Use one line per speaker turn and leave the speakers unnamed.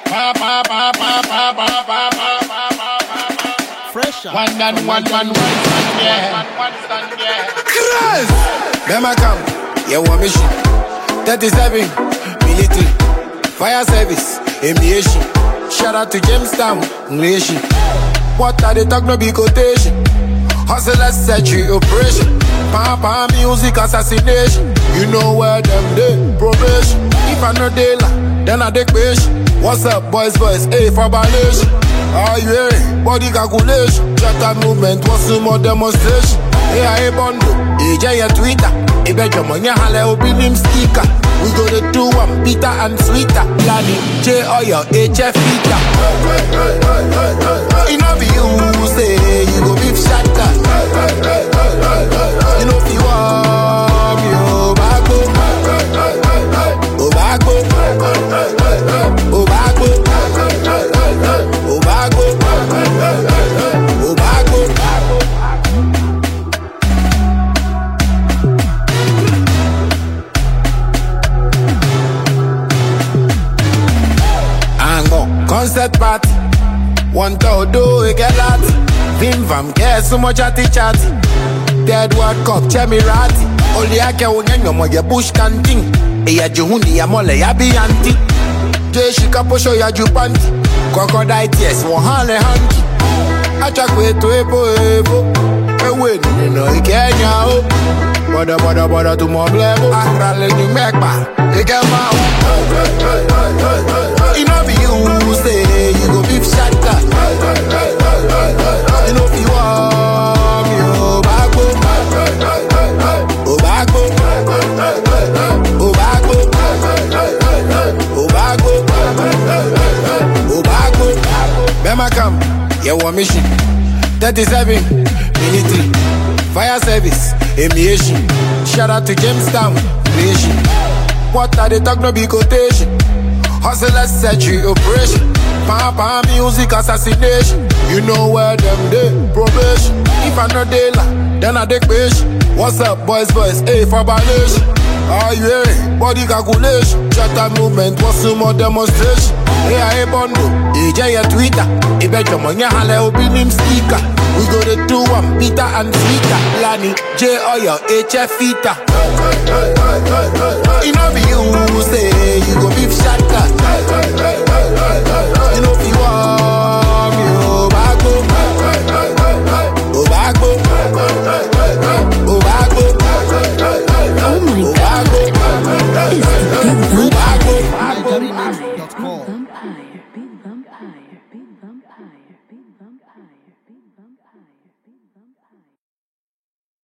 Fresh.
One man, yeah.
Chris! Bema come, you want mission. 37, military, fire service, aviation. Shout out to Jamestown, nation. What are they talk no big quotation? Hustlers set you operation. Papa music assassination. You know where them dey, probation. If I know they lie, then I take patient. What's up, boys, hey, for violation. Are you hearing? Body calculation. Shut up movement, what's some more demonstration? Hey, I bondo, AJ Twitter. Hey, Bejo Monya Hale Obinim Sticker. We go to do one bitter and sweeter. Lani, J Oyo, HF Peter. You know you say you go beef shatter. You know if you want me, oh bago, oh bago, oh bago, oh bago, oh bago. Ango concert party, one to do we get that. Vim vam get so much chatty. Dead World Cup, Chemirati. Only I can win your moya bush canting. Eya Juhuni, ya mole, ya be anti. J Shikapo show ya Jupanti. Crocodile tears, 100 hanky. Achakwe to ebo. Ewe, no, I can't yaw. Bada, to more blebo. Akrale, you make ma. You get ma. You know be you say, you go beef shatter. You know if you want me, oh bago, oh bago, oh bago, oh bago, oh bago. Bema come, you want mission. 37, military, fire service, aviation. Shout out to Jamestown, nation. What are they talk no big quotation? Hustlers set you operation. Papa music assassination. You know where them dey, probation. If I know they lie, then I take patient. What's up, boys, hey, for violation. Are you hearing? Body calculation. Shut up movement, what's some more demonstration? Hey, I bondo, AJ Twitter. Hey, Bejo Monya Hale Obinim Sticker. We go to do one bitter and sweeter. Lani, J Oyo, HF Peter. You know be you say you go beef shatter. You know if you want me, oh bago, oh bago, oh bago,
Oh my God, it's the big vampire.
Vampire.